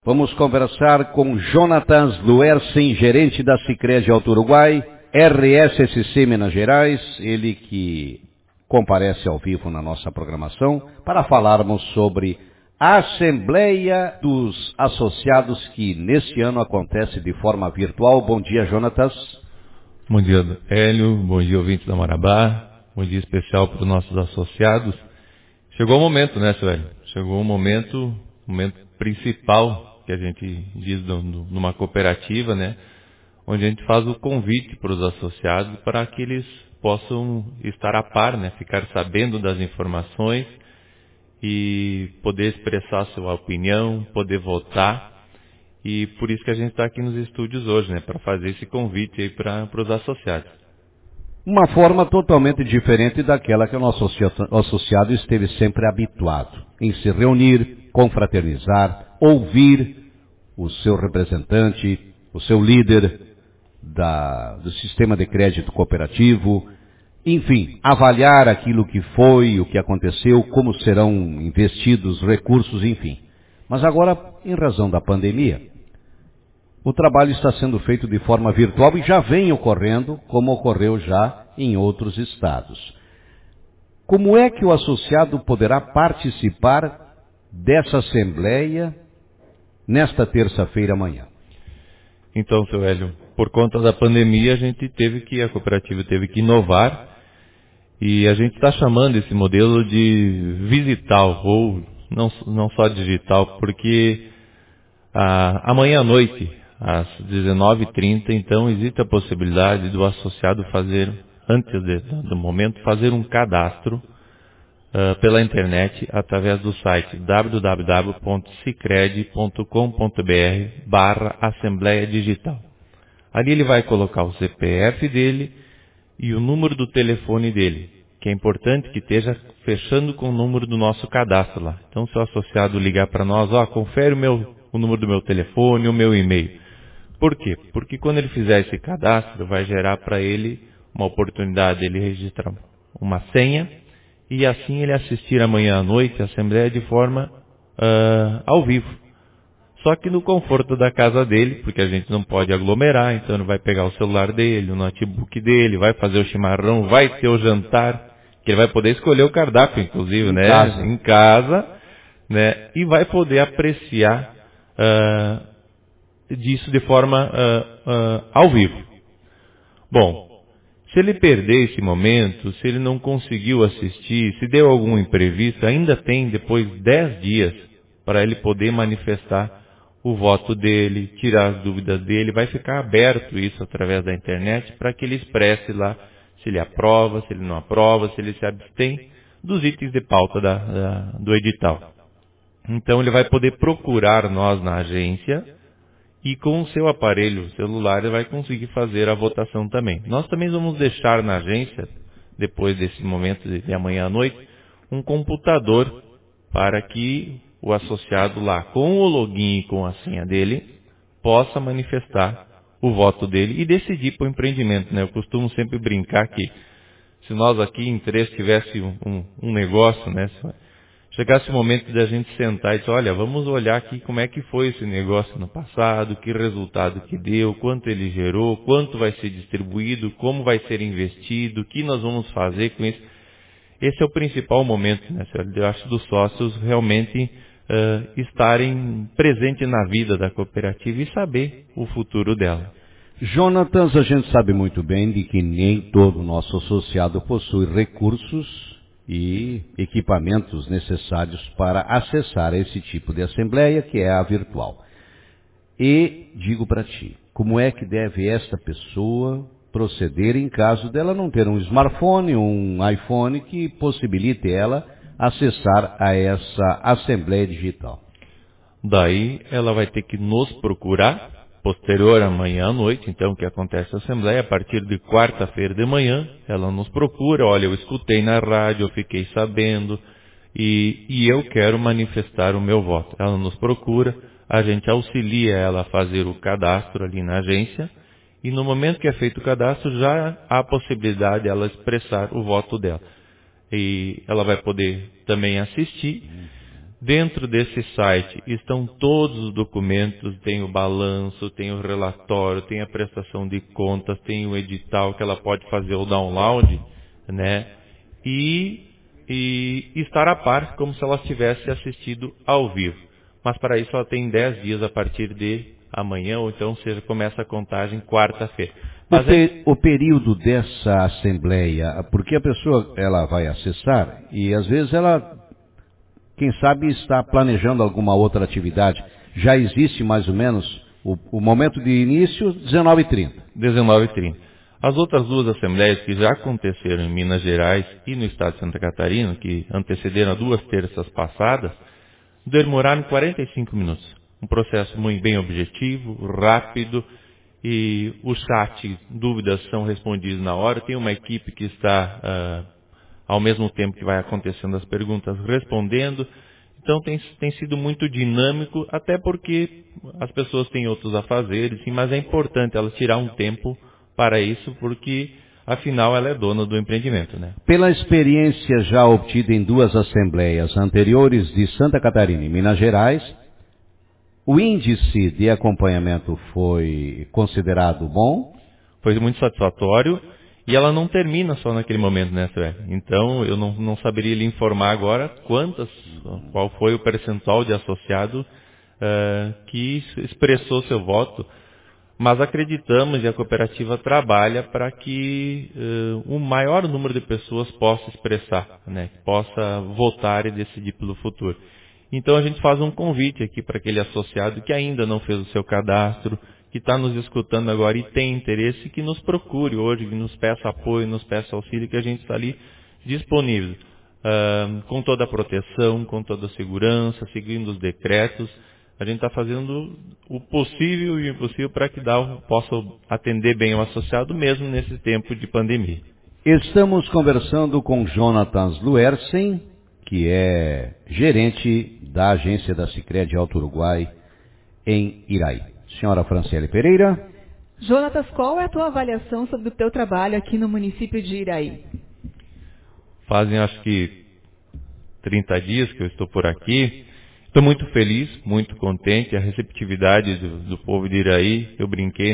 Vamos conversar com Jonatas Luersen, gerente da Sicredi Alto Uruguai, RSSC Minas Gerais, ele que comparece ao vivo na nossa programação para falarmos sobre a Assembleia dos Associados que neste ano acontece de forma virtual. Bom dia, Jonatas. Bom dia, Hélio. Bom dia, ouvintes da Marabá. Bom dia especial para os nossos associados. Chegou o momento, né, seu Hélio? Chegou o momento principal que a gente diz numa cooperativa, né? Onde a gente faz o convite para os associados para que eles possam estar a par, né? Ficar sabendo das informações e poder expressar sua opinião, poder votar. E por isso que a gente está aqui nos estúdios hoje, né? Para fazer esse convite aí para os associados. Uma forma totalmente diferente daquela que o nosso associado esteve sempre habituado, em se reunir, confraternizar, ouvir o seu representante, o seu líder do sistema de crédito cooperativo, enfim, avaliar aquilo que foi, o que aconteceu, como serão investidos recursos, enfim. Mas agora, em razão da pandemia, o trabalho está sendo feito de forma virtual e já vem ocorrendo, como ocorreu já em outros estados. Como é que o associado poderá participar dessa assembleia nesta terça-feira amanhã? Então, seu Hélio, por conta da pandemia, a cooperativa teve que inovar e a gente está chamando esse modelo de visital, ou não só digital, porque amanhã à noite, às 19h30, então existe a possibilidade do associado fazer, antes do momento, fazer um cadastro pela internet através do site www.sicredi.com.br/Assembleia Digital. Ali ele vai colocar o CPF dele e o número do telefone dele, que é importante que esteja fechando com o número do nosso cadastro lá. Então, se o associado ligar para nós, confere o número do meu telefone, o meu e-mail. Por quê? Porque quando ele fizer esse cadastro, vai gerar para ele uma oportunidade de ele registrar uma senha e assim ele assistir amanhã à noite a Assembleia de forma ao vivo. Só que no conforto da casa dele, porque a gente não pode aglomerar, então ele vai pegar o celular dele, o notebook dele, vai fazer o chimarrão, vai ter o jantar, que ele vai poder escolher o cardápio, inclusive, em casa, né? E vai poder apreciar disso de forma ao vivo. Bom, se ele perder esse momento, se ele não conseguiu assistir, se deu algum imprevisto, ainda tem depois 10 dias para ele poder manifestar o voto dele, tirar as dúvidas dele. Vai ficar aberto isso através da internet para que ele expresse lá se ele aprova, se ele não aprova, se ele se abstém dos itens de pauta do edital. Então ele vai poder procurar nós na agência e com o seu aparelho celular ele vai conseguir fazer a votação também. Nós também vamos deixar na agência, depois desse momento de amanhã à noite, um computador para que o associado lá, com o login e com a senha dele, possa manifestar o voto dele e decidir para o empreendimento, né? Eu costumo sempre brincar que se nós aqui em três tivesse um negócio, né? Chegasse o momento de a gente sentar e dizer, olha, vamos olhar aqui como é que foi esse negócio no passado, que resultado que deu, quanto ele gerou, quanto vai ser distribuído, como vai ser investido, o que nós vamos fazer com isso. Esse é o principal momento, né, eu acho, dos sócios realmente estarem presentes na vida da cooperativa e saber o futuro dela. Jonatas, a gente sabe muito bem de que nem todo nosso associado possui recursos e equipamentos necessários para acessar esse tipo de assembleia, que é a virtual. E digo para ti, como é que deve esta pessoa proceder em caso dela não ter um smartphone, um iPhone que possibilite ela acessar a essa assembleia digital? Daí ela vai ter que nos procurar posterior amanhã à noite, então que acontece a assembleia, a partir de quarta-feira de manhã, ela nos procura, olha, eu escutei na rádio, eu fiquei sabendo e eu quero manifestar o meu voto. Ela nos procura, a gente auxilia ela a fazer o cadastro ali na agência e no momento que é feito o cadastro já há a possibilidade de ela expressar o voto dela. E ela vai poder também assistir Dentro desse site estão todos os documentos, tem o balanço, tem o relatório, tem a prestação de contas, tem o edital que ela pode fazer o download, né? E estar a par como se ela tivesse assistido ao vivo. Mas para isso ela tem 10 dias a partir de amanhã, ou então seja, começa a contagem quarta-feira. O período dessa assembleia, porque a pessoa ela vai acessar e às vezes ela, quem sabe, está planejando alguma outra atividade. Já existe mais ou menos o momento de início, 19h30. 19h30. As outras duas assembleias que já aconteceram em Minas Gerais e no estado de Santa Catarina, que antecederam a 2 terças passadas, demoraram 45 minutos. Um processo muito bem objetivo, rápido, e o chat, dúvidas são respondidas na hora. Tem uma equipe que está, ao mesmo tempo que vai acontecendo as perguntas, respondendo. Então tem sido muito dinâmico, até porque as pessoas têm outros afazeres, sim, mas é importante ela tirar um tempo para isso, porque afinal ela é dona do empreendimento, né? Pela experiência já obtida em 2 assembleias anteriores de Santa Catarina e Minas Gerais, o índice de acompanhamento foi considerado bom? Foi muito satisfatório, e ela não termina só naquele momento, né, Sérgio? Então eu não saberia lhe informar agora qual foi o percentual de associado que expressou seu voto. Mas acreditamos e a cooperativa trabalha para que o maior número de pessoas possa expressar, né, possa votar e decidir pelo futuro. Então a gente faz um convite aqui para aquele associado que ainda não fez o seu cadastro, que está nos escutando agora e tem interesse, que nos procure hoje, que nos peça apoio, nos peça auxílio, que a gente está ali disponível, com toda a proteção, com toda a segurança, seguindo os decretos. A gente está fazendo o possível e o impossível para que possa atender bem o associado, mesmo nesse tempo de pandemia. Estamos conversando com Jonathan Luersen, que é gerente da agência da Sicredi Alto Uruguai em Iraí. Senhora Franciele Pereira. Jonatas, qual é a tua avaliação sobre o teu trabalho aqui no município de Iraí? Fazem acho que 30 dias que eu estou por aqui. Estou muito feliz, muito contente, a receptividade do povo de Iraí. Eu brinquei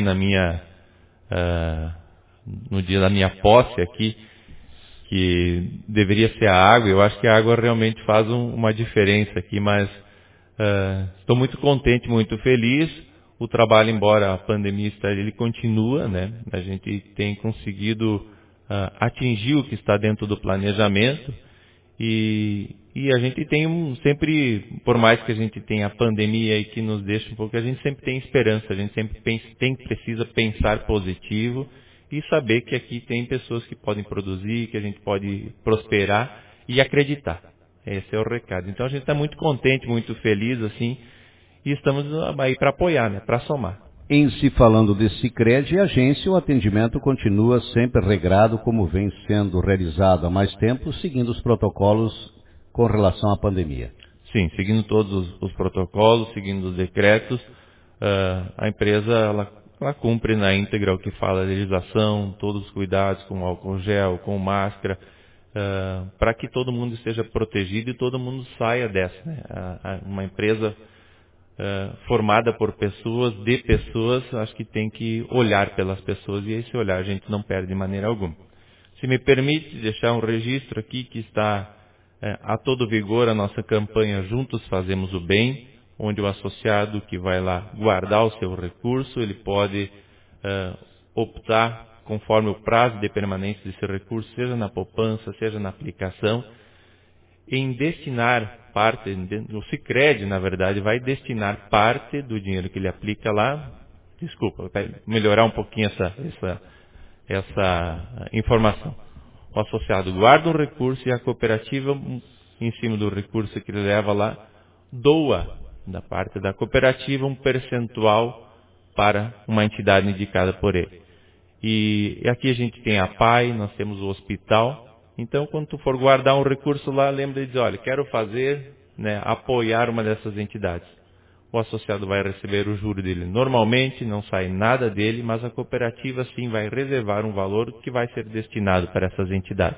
no dia da minha posse aqui, que deveria ser a água. Eu acho que a água realmente faz uma diferença aqui, mas estou muito contente, muito feliz. O trabalho, embora a pandemia ele continua, né? A gente tem conseguido atingir o que está dentro do planejamento. E a gente tem sempre, por mais que a gente tenha a pandemia aí que nos deixa um pouco, a gente sempre tem esperança, a gente sempre precisa pensar positivo e saber que aqui tem pessoas que podem produzir, que a gente pode prosperar e acreditar. Esse é o recado. Então a gente está muito contente, muito feliz, assim, e estamos aí para apoiar, né, para somar. Em se falando de Sicredi, a agência, o atendimento continua sempre regrado, como vem sendo realizado há mais tempo, seguindo os protocolos com relação à pandemia. Sim, seguindo todos os protocolos, seguindo os decretos, a empresa ela cumpre na íntegra o que fala a legislação, todos os cuidados com álcool gel, com máscara, para que todo mundo esteja protegido e todo mundo saia dessa, né? Uma empresa formada por pessoas, de pessoas, acho que tem que olhar pelas pessoas, e esse olhar a gente não perde de maneira alguma. Se me permite deixar um registro aqui que está a todo vigor a nossa campanha Juntos Fazemos o Bem, onde o associado que vai lá guardar o seu recurso, ele pode optar conforme o prazo de permanência desse recurso, seja na poupança, seja na aplicação, em destinar parte, o Sicredi, na verdade, vai destinar parte do dinheiro que ele aplica lá, vai melhorar um pouquinho essa informação. O associado guarda um recurso e a cooperativa, em cima do recurso que ele leva lá, doa da parte da cooperativa um percentual para uma entidade indicada por ele. E aqui a gente tem a PAI, nós temos o hospital. Então, quando tu for guardar um recurso lá, lembra de dizer, olha, quero fazer, né, apoiar uma dessas entidades. O associado vai receber o juro dele normalmente, não sai nada dele, mas a cooperativa sim vai reservar um valor que vai ser destinado para essas entidades.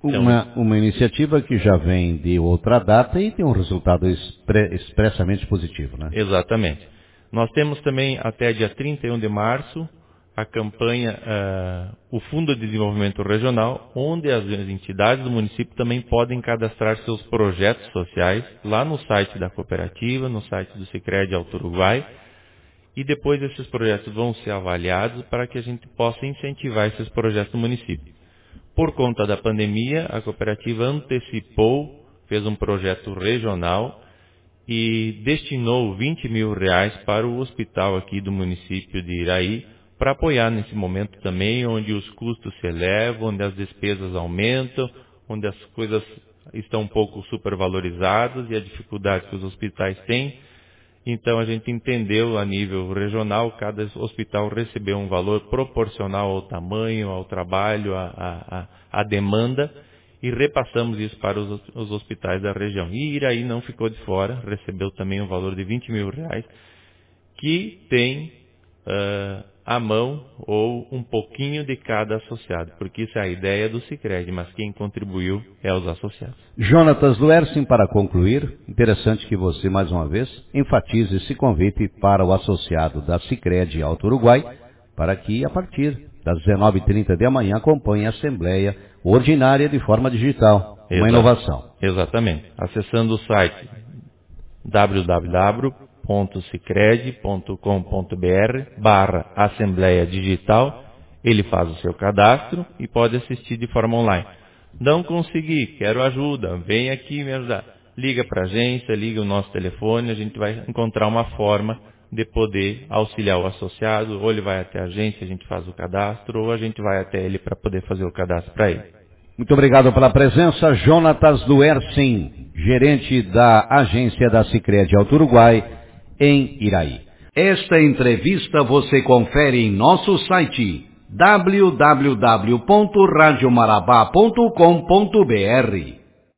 Uma iniciativa que já vem de outra data e tem um resultado expressamente positivo, né? Exatamente. Nós temos também até dia 31 de março a campanha, o Fundo de Desenvolvimento Regional, onde as entidades do município também podem cadastrar seus projetos sociais lá no site da cooperativa, no site do Sicredi Alto Uruguai, e depois esses projetos vão ser avaliados para que a gente possa incentivar esses projetos no município. Por conta da pandemia, a cooperativa antecipou, fez um projeto regional e destinou R$20 mil para o hospital aqui do município de Iraí, para apoiar nesse momento também, onde os custos se elevam, onde as despesas aumentam, onde as coisas estão um pouco supervalorizadas e a dificuldade que os hospitais têm. Então a gente entendeu a nível regional, cada hospital recebeu um valor proporcional ao tamanho, ao trabalho, à demanda, e repassamos isso para os hospitais da região. E Iraí não ficou de fora, recebeu também um valor de R$20 mil, que tem à mão ou um pouquinho de cada associado, porque isso é a ideia do Sicredi, mas quem contribuiu é os associados. Jonatas Luersen, para concluir, interessante que você, mais uma vez, enfatize esse convite para o associado da Sicredi Alto Uruguai, para que, a partir das 19h30 de amanhã, acompanhe a Assembleia Ordinária de forma digital. Uma inovação. Exatamente. Acessando o site www.sicredi.com.br/Assembleia Digital, ele faz o seu cadastro e pode assistir de forma online. Não consegui, quero ajuda, vem aqui me ajudar. Liga para a agência, liga o nosso telefone, a gente vai encontrar uma forma de poder auxiliar o associado, ou ele vai até a agência, a gente faz o cadastro, ou a gente vai até ele para poder fazer o cadastro para ele. Muito obrigado pela presença, Jonatas Luersen, gerente da agência da Sicredi Alto Uruguai, em Iraí. Esta entrevista você confere em nosso site www.radiomarabá.com.br.